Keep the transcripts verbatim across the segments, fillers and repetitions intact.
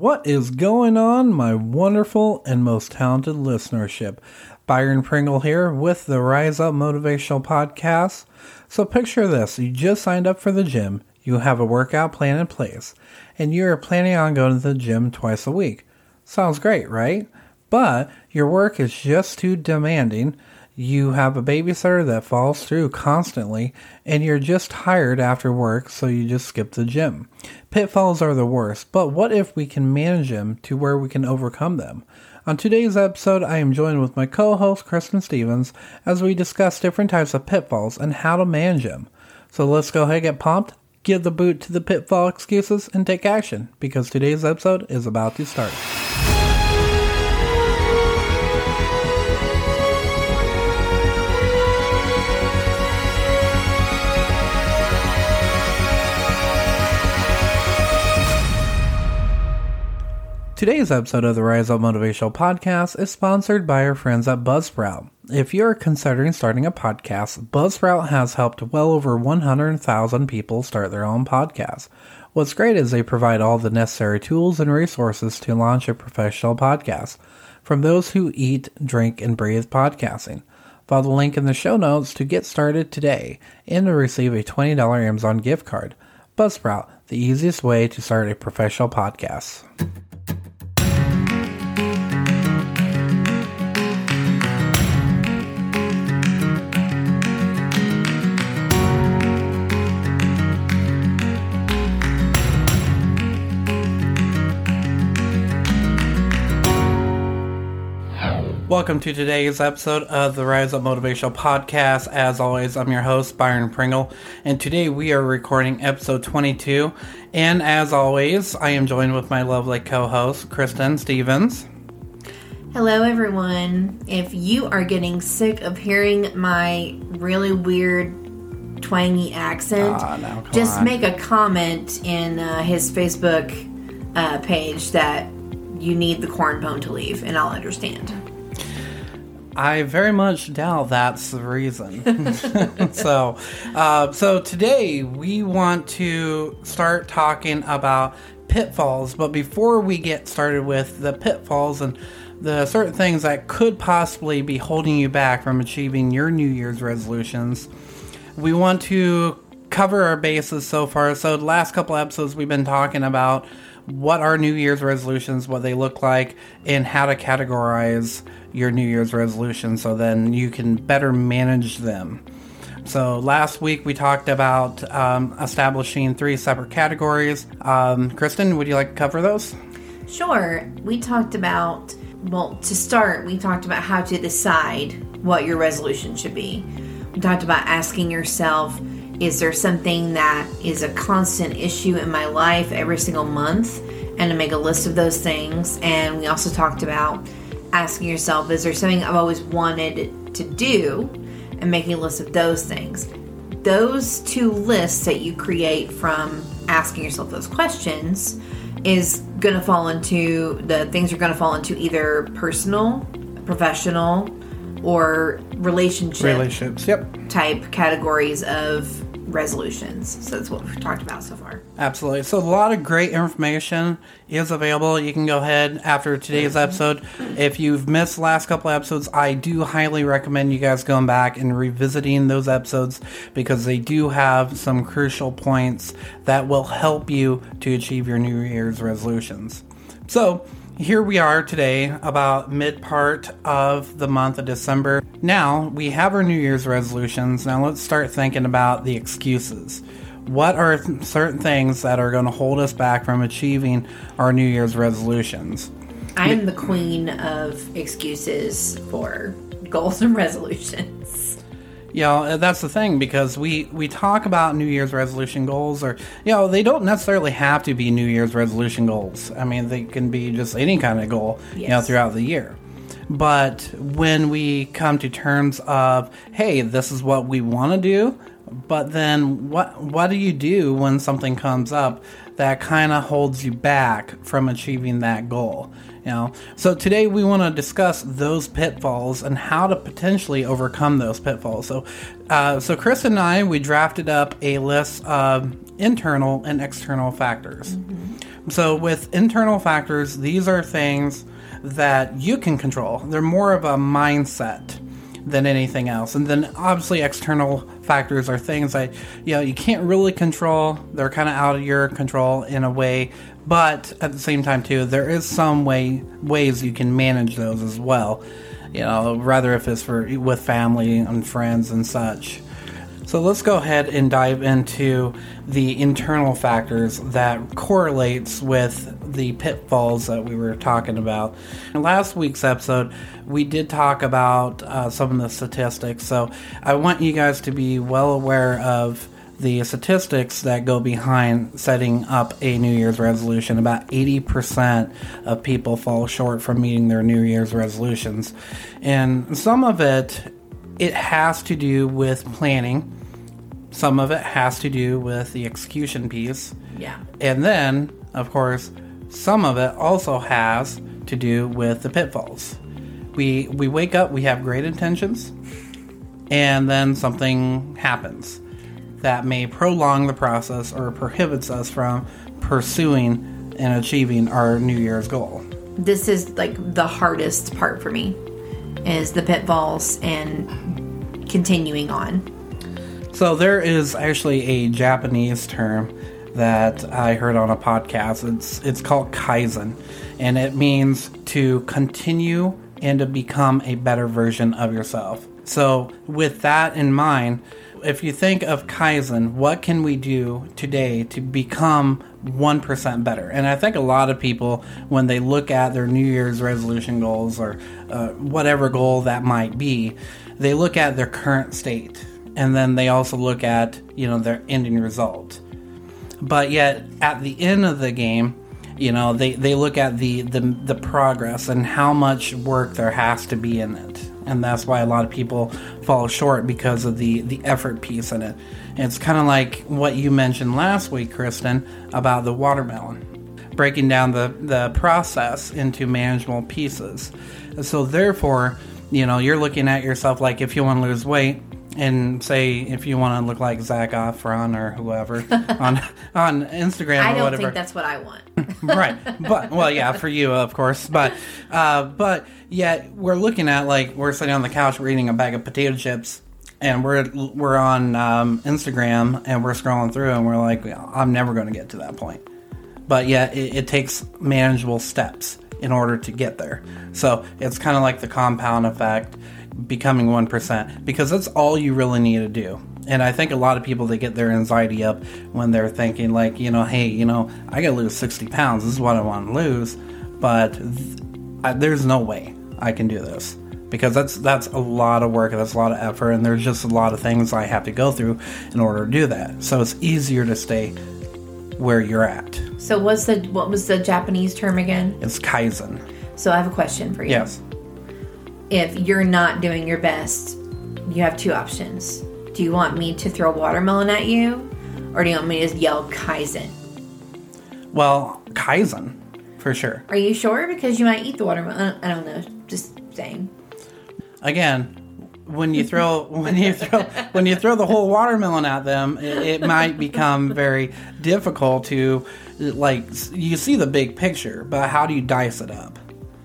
What is going on, my wonderful and most talented listenership? Byron Pringle here with the Rise Up Motivational Podcast. So picture this, you just signed up for the gym, you have a workout plan in place, and you're planning on going to the gym twice a week. Sounds great, right? But your work is just too demanding. You have a babysitter that falls through constantly, and you're just tired after work, so you just skip the gym. Pitfalls are the worst, but what if we can manage them to where we can overcome them? On today's episode, I am joined with my co-host, Kristen Stevens, as we discuss different types of pitfalls and how to manage them. So let's go ahead and get pumped, give the boot to the pitfall excuses, and take action, because today's episode is about to start. Today's episode of the Rise Up Motivational Podcast is sponsored by our friends at Buzzsprout. If you're considering starting a podcast, Buzzsprout has helped well over one hundred thousand people start their own podcast. What's great is they provide all the necessary tools and resources to launch a professional podcast, from those who eat, drink, and breathe podcasting. Follow the link in the show notes to get started today and to receive a twenty dollars Amazon gift card. Buzzsprout, the easiest way to start a professional podcast. Welcome to today's episode of the Rise Up Motivational Podcast. As always, I'm your host, Byron Pringle, and today we are recording episode twenty-two. And as always, I am joined with my lovely co-host, Kristen Stevens. Hello, everyone. If you are getting sick of hearing my really weird, twangy accent, Ah, no, come just on. make a comment in uh, his Facebook uh, page that you need the corn bone to leave, and I'll understand. I very much doubt that's the reason. so, uh, so today we want to start talking about pitfalls. But before we get started with the pitfalls and the certain things that could possibly be holding you back from achieving your New Year's resolutions, we want to cover our bases so far. So the last couple episodes we've been talking about what are New Year's resolutions, what they look like, and how to categorize your New Year's resolutions so then you can better manage them. So last week we talked about um, establishing three separate categories. Um, Kristen, would you like to cover those? Sure. We talked about, well, to start, we talked about how to decide what your resolution should be. We talked about asking yourself, is there something that is a constant issue in my life every single month? And to make a list of those things. And we also talked about asking yourself, is there something I've always wanted to do? And making a list of those things. Those two lists that you create from asking yourself those questions is going to fall into, the things are going to fall into either personal, professional, or relationship Relationships, yep. type categories of resolutions. So that's what we've talked about so far. Absolutely. So a lot of great information is available. You can go ahead after today's episode. If you've missed the last couple episodes, I do highly recommend you guys going back and revisiting those episodes because they do have some crucial points that will help you to achieve your New Year's resolutions. So here we are today, about mid-part of the month of December. Now, we have our New Year's resolutions. Now, let's start thinking about the excuses. What are th- certain things that are going to hold us back from achieving our New Year's resolutions? I am the queen of excuses for goals and resolutions. You know, that's the thing, because we, we talk about New Year's resolution goals, or, you know, they don't necessarily have to be New Year's resolution goals. I mean, they can be just any kind of goal, yes. you know, throughout the year. But when we come to terms of, hey, this is what we want to do, but then what what do you do when something comes up that kind of holds you back from achieving that goal. You know, so today we want to discuss those pitfalls and how to potentially overcome those pitfalls. So, uh, so Chris and I, we drafted up a list of internal and external factors. Mm-hmm. So with internal factors, these are things that you can control. They're more of a mindset than anything else. And then obviously external factors are things that, you know, you can't really control. They're kind of out of your control in a way, but at the same time too, there is some way ways you can manage those as well. You know, rather if it's for with family and friends and such. So let's go ahead and dive into the internal factors that correlates with the pitfalls that we were talking about. In last week's episode, we did talk about uh, some of the statistics. So I want you guys to be well aware of the statistics that go behind setting up a New Year's resolution. About eighty percent of people fall short from meeting their New Year's resolutions. And some of it, it has to do with planning. Some of it has to do with the execution piece. Yeah. And then, of course, some of it also has to do with the pitfalls. We we wake up, we have great intentions, and then something happens that may prolong the process or prohibits us from pursuing and achieving our New Year's goal. This is like the hardest part for me, is the pitfalls and continuing on. So there is actually a Japanese term that I heard on a podcast. It's it's called Kaizen, and it means to continue and to become a better version of yourself. So with that in mind, if you think of Kaizen, what can we do today to become one percent better? And I think a lot of people, when they look at their New Year's resolution goals or uh, whatever goal that might be, they look at their current state. And then they also look at, you know, their ending result. But yet, at the end of the game, you know, they, they look at the, the, the progress and how much work there has to be in it. And that's why a lot of people fall short, because of the, the effort piece in it. And it's kind of like what you mentioned last week, Kristen, about the watermelon. Breaking down the, the process into manageable pieces. So therefore, you know, you're looking at yourself like, if you want to lose weight, and say if you want to look like Zac Efron or whoever on on Instagram or I don't whatever. think that's what I want. Right. But, well, yeah, for you, of course. But, uh, but yet we're looking at, like, we're sitting on the couch, we're eating a bag of potato chips, and we're we're on um, Instagram, and we're scrolling through, and we're like, I'm never going to get to that point. But yet it, it takes manageable steps in order to get there. So it's kind of like the compound effect, becoming one percent, because that's all you really need to do. And I think a lot of people, they get their anxiety up when they're thinking like, you know, hey, you know, I gotta lose sixty pounds, this is what I want to lose, but th- I, there's no way I can do this, because that's that's a lot of work, that's a lot of effort, and there's just a lot of things I have to go through in order to do that. So it's easier to stay where you're at. So what's the what was the Japanese term again? It's Kaizen. So I have a question for you. Yes. If you're not doing your best, you have two options. Do you want me to throw watermelon at you, or do you want me to yell Kaizen? Well, Kaizen, for sure. Are you sure? Because you might eat the watermelon. I don't know. Just saying. Again, when you throw when you throw when you throw the whole watermelon at them, it, it might become very difficult to, like, you see the big picture, but how do you dice it up?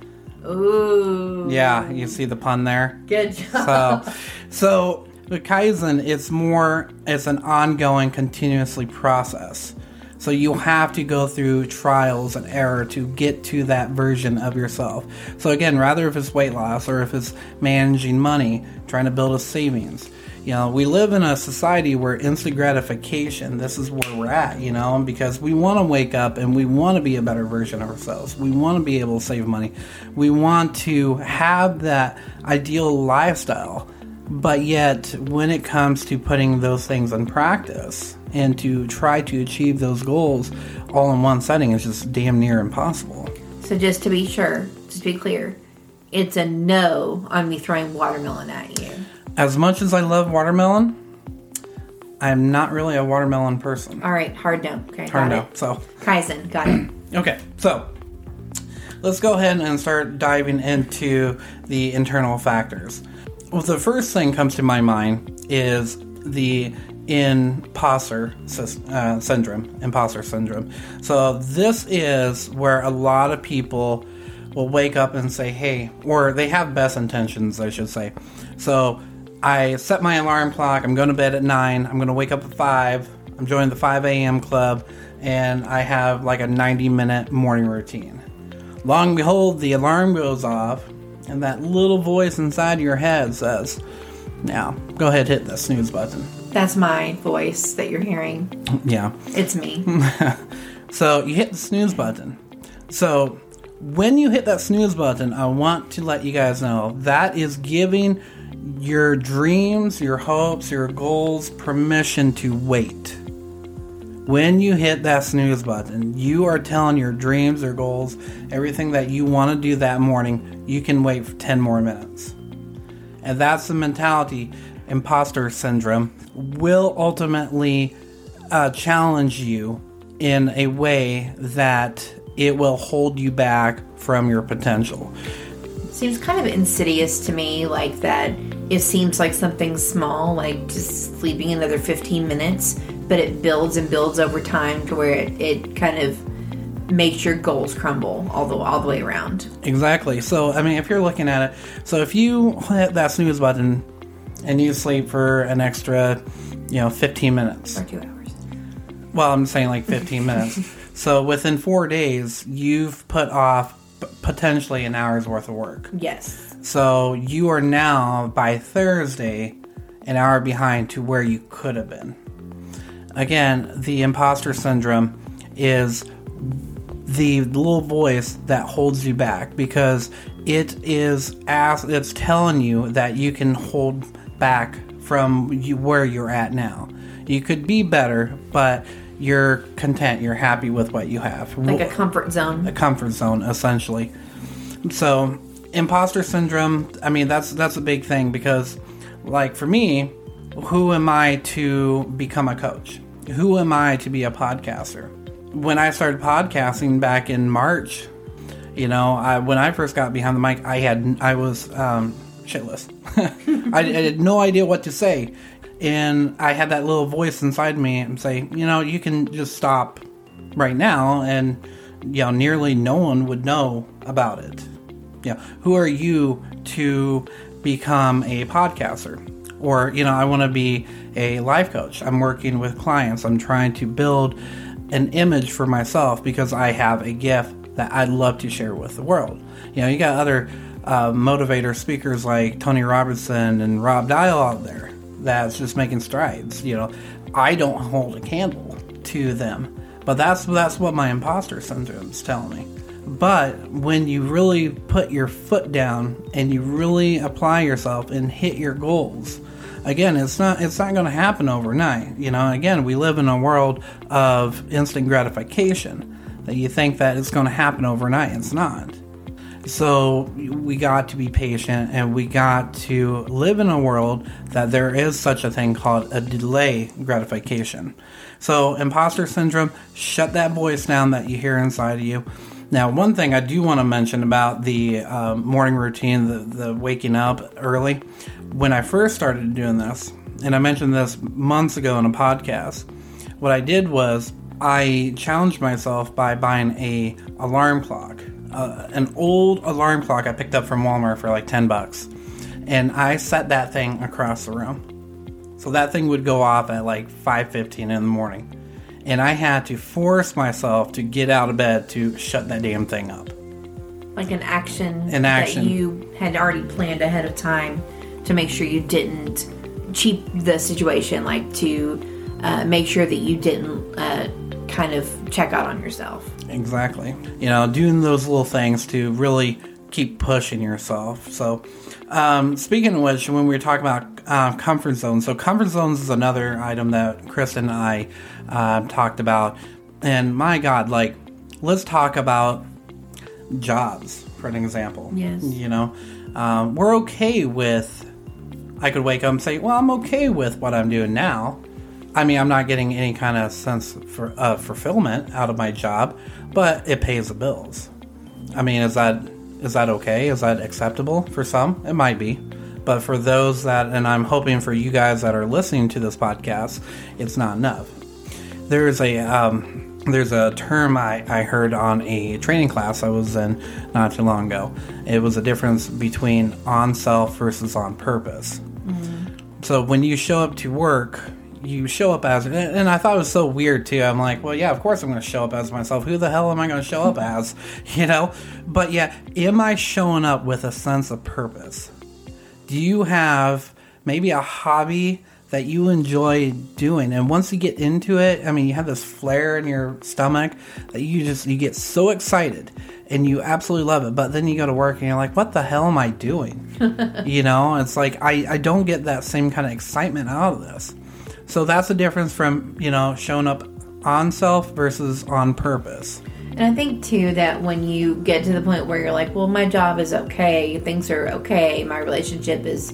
Ooh. Yeah, you see the pun there? Good job. So, so with Kaizen, it's more, it's an ongoing, continuously process. So you have to go through trials and error to get to that version of yourself. So again, rather if it's weight loss or if it's managing money, trying to build a savings. You know, we live in a society where instant gratification, this is where we're at, you know, because we want to wake up and we want to be a better version of ourselves. We want to be able to save money. We want to have that ideal lifestyle. But yet, when it comes to putting those things in practice and to try to achieve those goals all in one setting, is just damn near impossible. So just to be sure, just to be clear, it's a no on me throwing watermelon at you. As much as I love watermelon, I'm not really a watermelon person. All right, hard no. Okay, hard got no. it. So Kaizen, got it. Okay, so let's go ahead and start diving into the internal factors. Well, the first thing comes to my mind is the imposter uh, syndrome. Imposter syndrome. So this is where a lot of people will wake up and say, hey, or they have best intentions, I should say. So I set my alarm clock, I'm going to bed at nine, I'm going to wake up at five, I'm joining the five a.m. club, and I have like a ninety minute morning routine. Long and behold, the alarm goes off, and that little voice inside your head says, now, go ahead, hit that snooze button. That's my voice that you're hearing. Yeah. It's me. So you hit the snooze button. So when you hit that snooze button, I want to let you guys know that is giving your dreams, your hopes, your goals permission to wait. When you hit that snooze button, you are telling your dreams, your goals, everything that you want to do that morning, you can wait for ten more minutes. And that's the mentality. Imposter syndrome will ultimately uh, challenge you in a way that it will hold you back from your potential. Seems kind of insidious to me, like that it seems like something small, like just sleeping another fifteen minutes, but it builds and builds over time to where it, it kind of makes your goals crumble all the, all the way around. Exactly. So, I mean, if you're looking at it, so if you hit that snooze button and you sleep for an extra, you know, fifteen minutes. Or two hours. Well, I'm saying like fifteen minutes. So within four days, you've put off potentially an hour's worth of work. Yes. So you are now, by Thursday, an hour behind to where you could have been. Again, the imposter syndrome is the little voice that holds you back because it is as it's telling you that you can hold back from you, where you're at now. You could be better, but you're content, you're happy with what you have. Like a comfort zone. A comfort zone, essentially. So, imposter syndrome, I mean, that's that's a big thing because, like, for me, who am I to become a coach? Who am I to be a podcaster? When I started podcasting back in March, you know, I, when I first got behind the mic, I had I was um, shitless. I, I had no idea what to say. And I had that little voice inside me and say, you know, you can just stop right now and, you know, nearly no one would know about it. You know, who are you to become a podcaster? Or, you know, I want to be a life coach. I'm working with clients. I'm trying to build an image for myself because I have a gift that I'd love to share with the world. You know, you got other uh, motivator speakers like Tony Robertson and Rob Dial out there that's just making strides. You know, I don't hold a candle to them, but that's that's what my imposter syndrome is telling me. But when you really put your foot down and you really apply yourself and hit your goals, again, it's not it's not going to happen overnight. You know, again, we live in a world of instant gratification that you think that it's going to happen overnight. It's not. So we got to be patient and we got to live in a world that there is such a thing called a delay gratification. So imposter syndrome, shut that voice down that you hear inside of you. Now, one thing I do want to mention about the uh, morning routine, the, the waking up early, when I first started doing this, and I mentioned this months ago in a podcast, what I did was I challenged myself by buying a alarm clock. Uh, an old alarm clock I picked up from Walmart for like ten bucks. And I set that thing across the room. So that thing would go off at like five fifteen in the morning. And I had to force myself to get out of bed to shut that damn thing up. Like an action, an action. that you had already planned ahead of time to make sure you didn't cheap the situation, like to uh, make sure that you didn't uh, kind of check out on yourself. Exactly. You know, doing those little things to really keep pushing yourself. So, um, speaking of which, when we were talking about uh, comfort zones, so comfort zones is another item that Kristen and I uh, talked about. And my God, like, let's talk about jobs, for an example. Yes. You know, um, we're okay with, I could wake up and say, well, I'm okay with what I'm doing now. I mean, I'm not getting any kind of sense for uh, fulfillment out of my job, but it pays the bills. I mean, is that is that okay? Is that acceptable for some? It might be. But for those that, and I'm hoping for you guys that are listening to this podcast, it's not enough. There's a um, there's a term I, I heard on a training class I was in not too long ago. It was a difference between on self versus on purpose. Mm-hmm. So when you show up to work, you show up as, and I thought it was so weird too. I'm like, well, yeah, of course I'm going to show up as myself. Who the hell am I going to show up as? You know? But yeah, am I showing up with a sense of purpose? Do you have maybe a hobby that you enjoy doing? And once you get into it, I mean, you have this flare in your stomach that you just, you get so excited and you absolutely love it. But then you go to work and you're like, what the hell am I doing? You know, it's like, I, I don't get that same kind of excitement out of this. So that's the difference from, you know, showing up on self versus on purpose. And I think, too, that when you get to the point where you're like, well, my job is okay, things are okay, my relationship is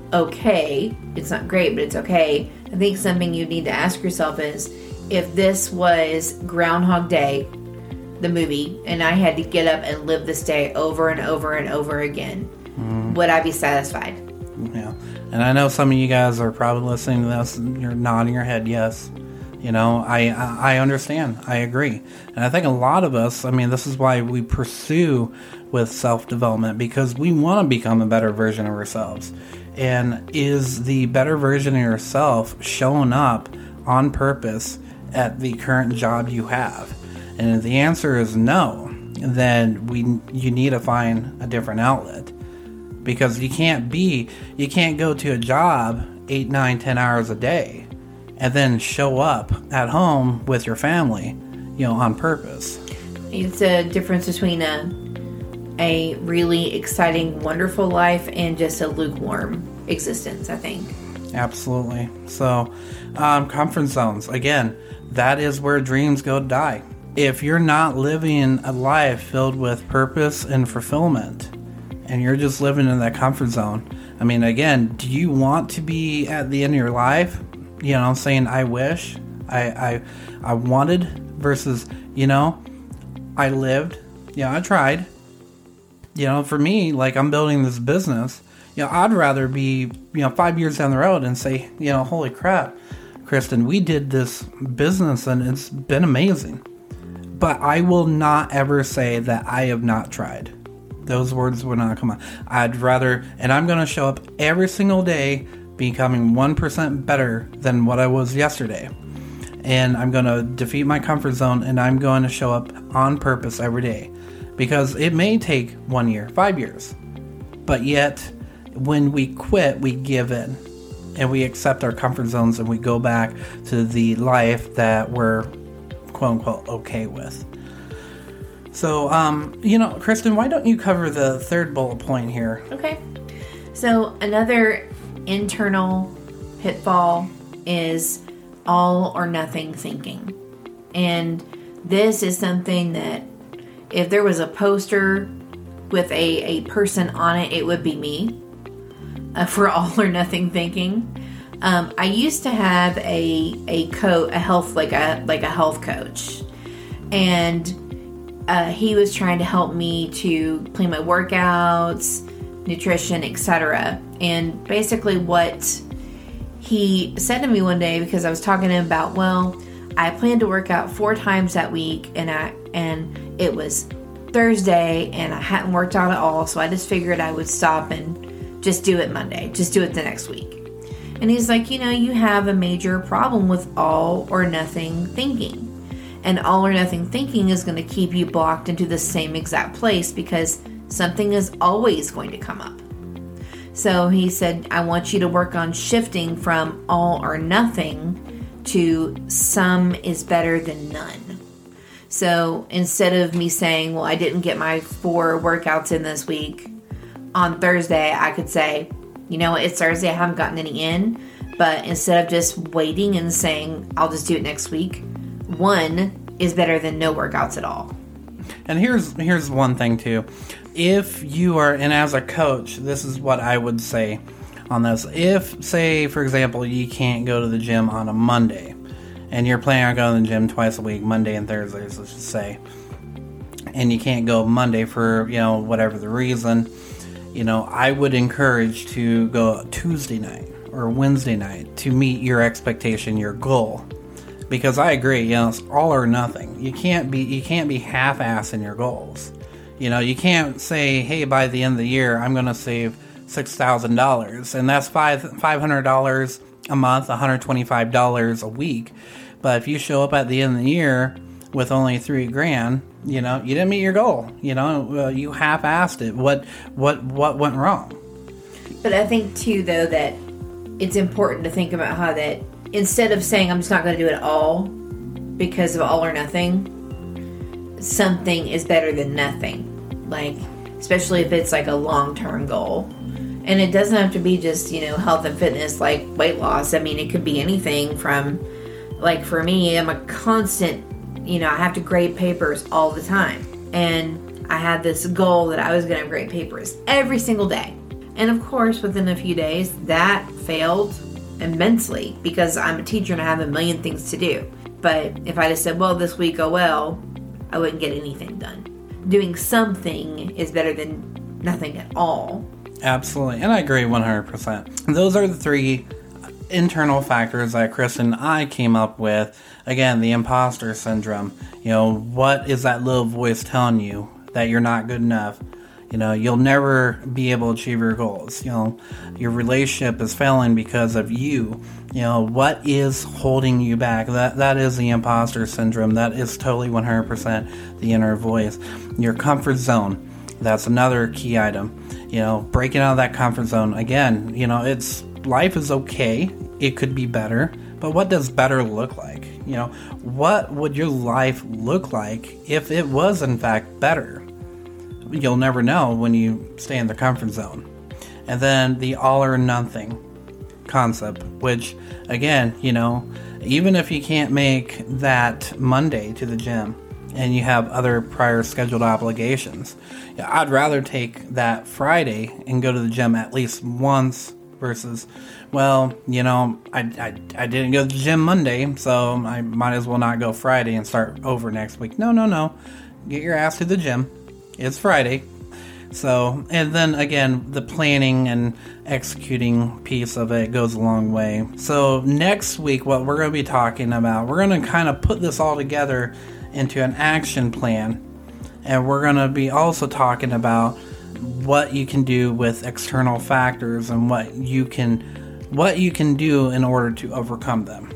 okay, it's not great, but it's okay, I think something you need to ask yourself is, if this was Groundhog Day, the movie, and I had to get up and live this day over and over and over again, mm. would I be satisfied? Yeah. And I know some of you guys are probably listening to this and you're nodding your head yes. You know, I I understand. I agree. And I think a lot of us, I mean, this is why we pursue with self-development, because we want to become a better version of ourselves. And is the better version of yourself showing up on purpose at the current job you have? And if the answer is no, then we you need to find a different outlet. Because you can't be, you can't go to a job eight, nine, ten hours a day and then show up at home with your family, you know, on purpose. It's a difference between a a really exciting, wonderful life and just a lukewarm existence, I think. Absolutely. So, um, comfort zones, again, that is where dreams go to die. If you're not living a life filled with purpose and fulfillment, and you're just living in that comfort zone, I mean, again, do you want to be at the end of your life, you know, saying, I wish, I I, I wanted, versus, you know, I lived, yeah, I tried. You know, for me, like, I'm building this business, you know, I'd rather be, you know, five years down the road and say, you know, holy crap, Kristen, we did this business and it's been amazing. But I will not ever say that I have not tried. Those words will not come out. I'd rather, and I'm going to show up every single day becoming one percent better than what I was yesterday. And I'm going to defeat my comfort zone, and I'm going to show up on purpose every day. Because it may take one year, five years. But yet, when we quit, we give in. And we accept our comfort zones, and we go back to the life that we're, quote-unquote, okay with. So, um, you know, Kristen, why don't you cover the third bullet point here? Okay. So, another internal pitfall is all or nothing thinking. And this is something that if there was a poster with a, a person on it, it would be me uh, for all or nothing thinking. Um, I used to have a a co a health like a like a health coach, and uh, he was trying to help me to plan my workouts, nutrition, et cetera. And basically, what he said to me one day, because I was talking to him about, well, I planned to work out four times that week, and I and it was Thursday, and I hadn't worked out at all, so I just figured I would stop and just do it Monday, just do it the next week. And he's like, you know, you have a major problem with all or nothing thinking. And all or nothing thinking is going to keep you blocked into the same exact place because something is always going to come up. So he said, I want you to work on shifting from all or nothing to some is better than none. So instead of me saying, well, I didn't get my four workouts in this week, on Thursday, I could say, you know, it's Thursday, I haven't gotten any in. But instead of just waiting and saying, I'll just do it next week, one is better than no workouts at all. And here's here's one thing too. If you are, and as a coach, this is what I would say. on this. If, say, for example, you can't go to the gym on a Monday, and you're planning on going to the gym twice a week, Monday and Thursdays, let's just say, and you can't go Monday for, you know, whatever the reason, you know, I would encourage to go Tuesday night or Wednesday night to meet your expectation, your goal. Because I agree, you know, it's all or nothing. You can't be you can't be half-assed in your goals. You know, you can't say, hey, by the end of the year, I'm going to save six thousand dollars, and that's five five hundred dollars a month, one hundred twenty-five dollars a week. But if you show up at the end of the year with only three grand, you know, you didn't meet your goal. You know, uh, you half-assed it. What what what went wrong? But I think too, though, that it's important to think about how that instead of saying I'm just not going to do it all because of all or nothing, something is better than nothing. Like, especially if it's like a long-term goal. And it doesn't have to be just, you know, health and fitness, like weight loss. I mean, it could be anything from, like for me, I'm a constant, you know, I have to grade papers all the time. And I had this goal that I was going to grade papers every single day. And of course, within a few days, that failed immensely because I'm a teacher and I have a million things to do. But if I just said, well, this week, oh well, I wouldn't get anything done. Doing something is better than nothing at all. Absolutely. And I agree one hundred percent. Those are the three internal factors that Chris and I came up with. Again, the imposter syndrome. You know, what is that little voice telling you that you're not good enough? You know, you'll never be able to achieve your goals. You know, your relationship is failing because of you. You know, what is holding you back? That That is the imposter syndrome. That is totally one hundred percent the inner voice. Your comfort zone. That's another key item. You know, breaking out of that comfort zone. Again, you know, it's life is okay. It could be better. But what does better look like? You know, what would your life look like if it was, in fact, better? You'll never know when you stay in the comfort zone. And then the all or nothing concept, which, again, you know, even if you can't make that Monday to the gym and you have other prior scheduled obligations, I'd rather take that Friday and go to the gym at least once versus, well, you know, I, I, I didn't go to the gym Monday, so I might as well not go Friday and start over next week. No, no, no. Get your ass to the gym. It's Friday. So, and then again, the planning and executing piece of it goes a long way. So next week, what we're going to be talking about, we're going to kind of put this all together into an action plan. And we're going to be also talking about what you can do with external factors and what you can, what you can do in order to overcome them.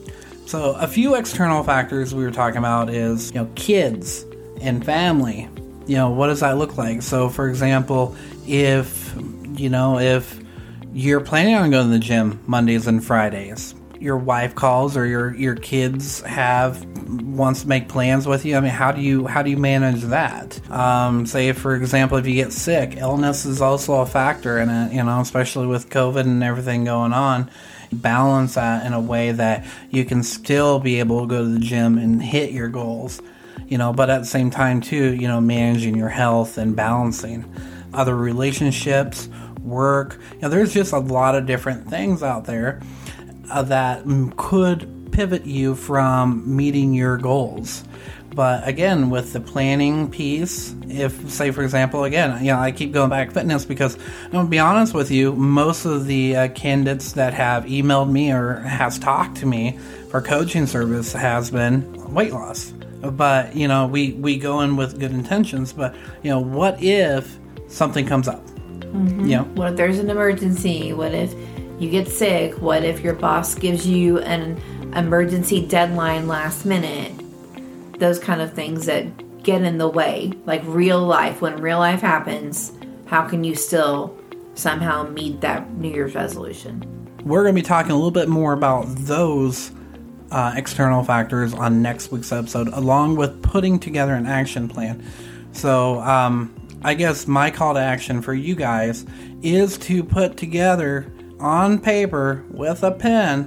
So a few external factors we were talking about is, you know, kids and family. You know, what does that look like? So, for example, if, you know, if you're planning on going to the gym Mondays and Fridays, your wife calls or your, your kids have wants to make plans with you. I mean, how do you how do you manage that? Um, say, for example, if you get sick, illness is also a factor in it, you know, especially with COVID and everything going on. Balance that in a way that you can still be able to go to the gym and hit your goals. You know, but at the same time, too, you know, managing your health and balancing other relationships, work. You know, there's just a lot of different things out there uh, that could pivot you from meeting your goals. But again, with the planning piece, if, say, for example, again, you know, I keep going back to fitness because, I'm going to be honest with you, most of the uh, candidates that have emailed me or has talked to me for coaching service has been weight loss. But, you know, we, we go in with good intentions, but, you know, what if something comes up? Mm-hmm. You know? What if there's an emergency? What if you get sick? What if your boss gives you an emergency deadline last minute? Those kind of things that get in the way. Like real life, when real life happens, how can you still somehow meet that New Year's resolution? We're going to be talking a little bit more about those Uh, external factors on next week's episode, along with putting together an action plan. So, um, I guess my call to action for you guys is to put together on paper with a pen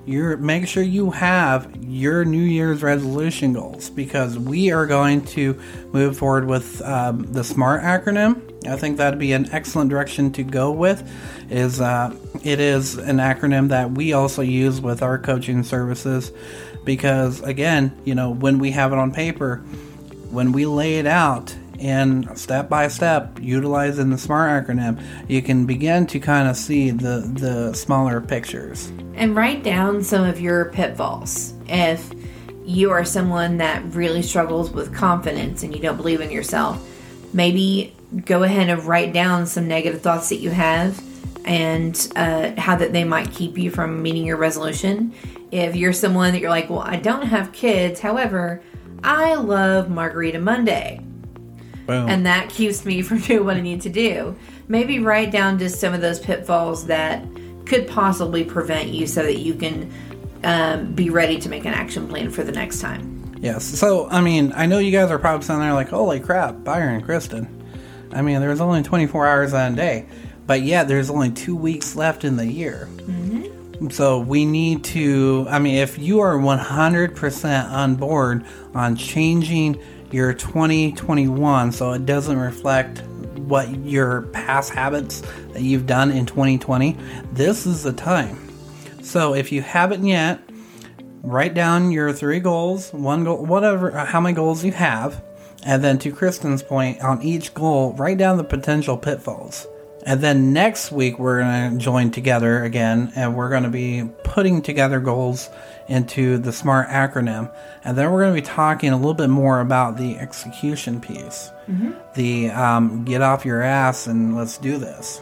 You're, make sure you have your New Year's resolution goals, because we are going to move forward with um, the SMART acronym. I think that'd be an excellent direction to go with. Is uh, it is an acronym that we also use with our coaching services, because again, you know, when we have it on paper, when we lay it out and step by step utilizing the SMART acronym, you can begin to kind of see the the smaller pictures. And write down some of your pitfalls. If you are someone that really struggles with confidence and you don't believe in yourself, maybe go ahead and write down some negative thoughts that you have and uh, how that they might keep you from meeting your resolution. If you're someone that you're like, well, I don't have kids, however, I love Margarita Monday. Boom. And that keeps me from doing what I need to do. Maybe write down just some of those pitfalls that could possibly prevent you so that you can um, be ready to make an action plan for the next time. Yes. So, I mean, I know you guys are probably sitting there like, holy crap, Byron and Kristen. I mean, there's only twenty-four hours in a day. But yeah, there's only two weeks left in the year. Mm-hmm. So we need to, I mean, if you are one hundred percent on board on changing your twenty twenty-one so it doesn't reflect what your past habits that you've done in twenty twenty, this is the time. So if you haven't yet, write down your three goals, one goal, whatever, how many goals you have, and then to Kristen's point, on each goal, write down the potential pitfalls. And then next week, we're going to join together again, and we're going to be putting together goals into the SMART acronym. And then we're going to be talking a little bit more about the execution piece. Mm-hmm. The um, get off your ass and let's do this.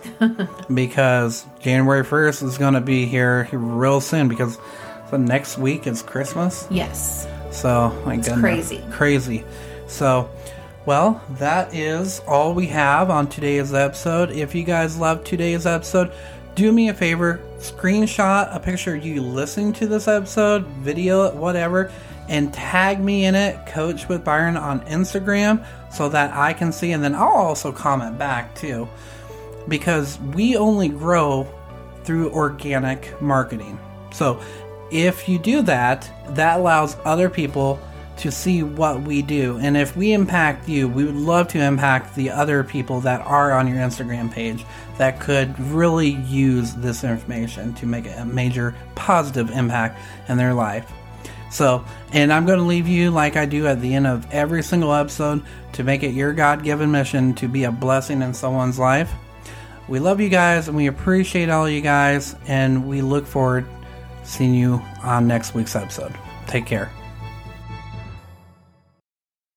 Because January first is going to be here real soon, because so next week is Christmas. Yes. So, my it's goodness. Crazy. Crazy. So... well, that is all we have on today's episode. If you guys loved today's episode, do me a favor, screenshot a picture of you listening to this episode, video it, whatever, and tag me in it, Coach with Byron, on Instagram, so that I can see, and then I'll also comment back too, because we only grow through organic marketing. So if you do that, that allows other people to see what we do. And if we impact you, we would love to impact the other people that are on your Instagram page that could really use this information to make a major positive impact in their life. So, and I'm going to leave you like I do at the end of every single episode to make it your God-given mission to be a blessing in someone's life. We love you guys and we appreciate all you guys, and we look forward to seeing you on next week's episode. Take care.